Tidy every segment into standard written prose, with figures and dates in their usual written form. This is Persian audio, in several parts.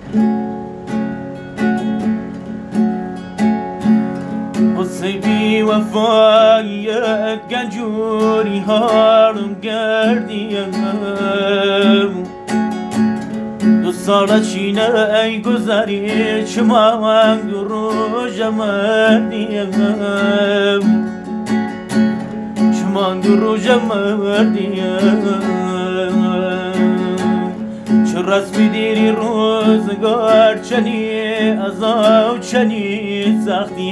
قصه بی وفایت گنجوری هارم گردیم دو سال چینه ای گذری چمان دو روز مردیم چمان دو روز مردیم چه رسمی دیری روزگار چنی عذاب چنی سختی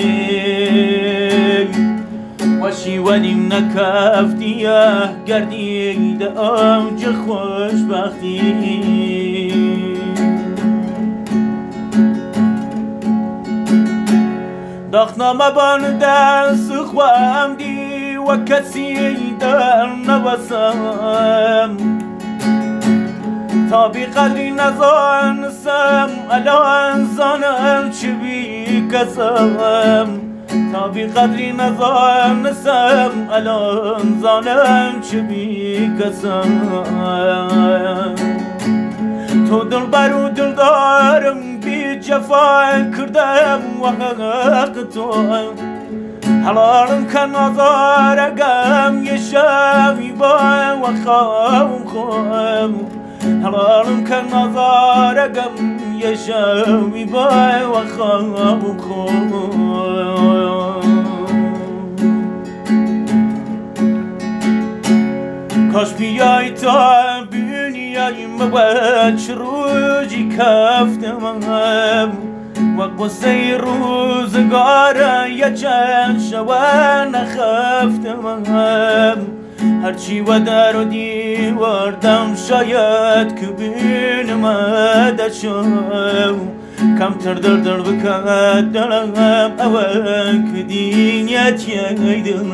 وشی ولیم نکفتیه گردید اوج خوشبختی داخنامه بان دست خوام دی و کسی در نوسم تا بی قدری نزانستم الان زانم چی بی کسم تا بی قدری نزانستم الان زانم چی بی کسم تو دل برو دل دارم بی جفا کردم و حق تو حلالم کن آزارگم یه شبی با و خوام حلالم کن آزارگم یه شبی با و خوام کاش بیایی تا بینیایم و چه روزی کفتم و قصه روزگاره یه چند شوه نخفتم هرچی و در و دیواردم شاید که بینم شو کمتر در بکد دلم اوه که دینیت ییدن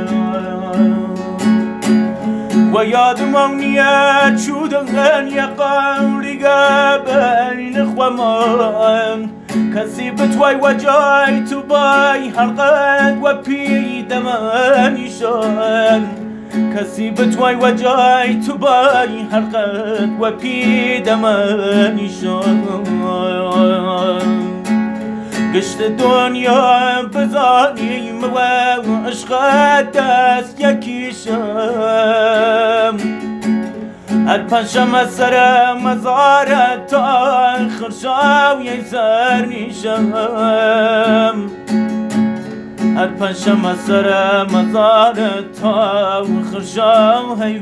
و یادم نیت شدن یه قولی بین خوامان کسی بتوی و جای تو بای حلقت و پیدمانی شد کسی بتوی و جای تو بای حلقت و پیدمانی شد گشت دنیا بزانیم و عشقت دست یکیشم هر پنجشنبه سر مزارت تا آخر شب یه سر نیشم هر پنجشنبه سر مزارت تا آخر شب